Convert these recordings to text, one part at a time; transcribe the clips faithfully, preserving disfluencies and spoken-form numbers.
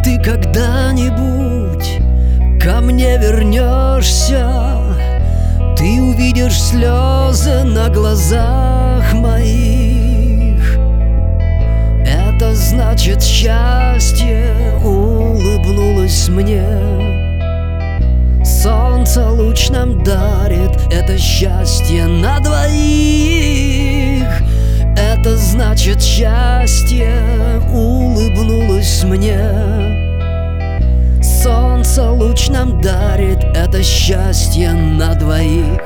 ты когда-нибудь ко мне вернешься, ты увидишь слезы на глазах моих. Это значит, счастье улыбнулось мне. Солнце луч нам дарит, это счастье на двоих. Это значит, счастье улыбнулось мне. Солнце луч нам дарит, это счастье на двоих.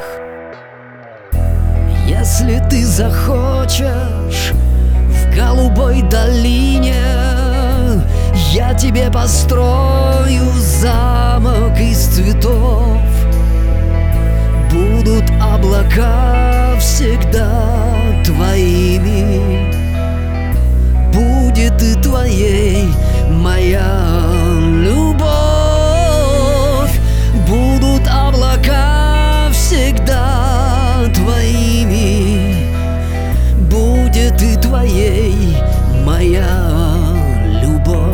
Если ты захочешь в голубой долине, я тебе построю замок из цветов. Будут облака всегда твоими, будет и твоей моя любовь. Будут облака всегда твоими, будет и твоей моя любовь.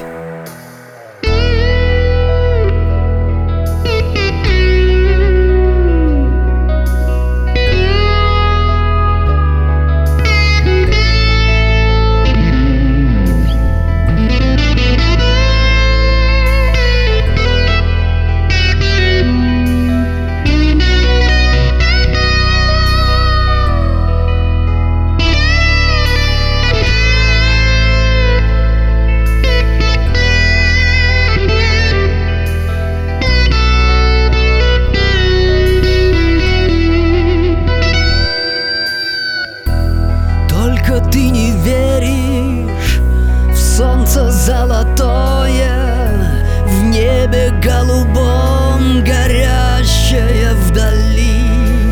Ты не веришь в солнце золотое, в небе голубом горящее вдали.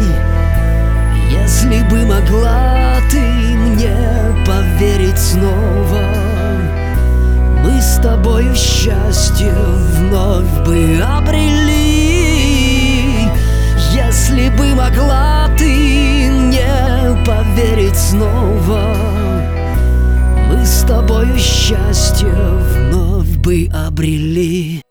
Если бы могла ты мне поверить снова, мы с тобою счастье вновь бы обрели. Если бы могла ты мне поверить снова, мы с тобою счастье вновь бы обрели.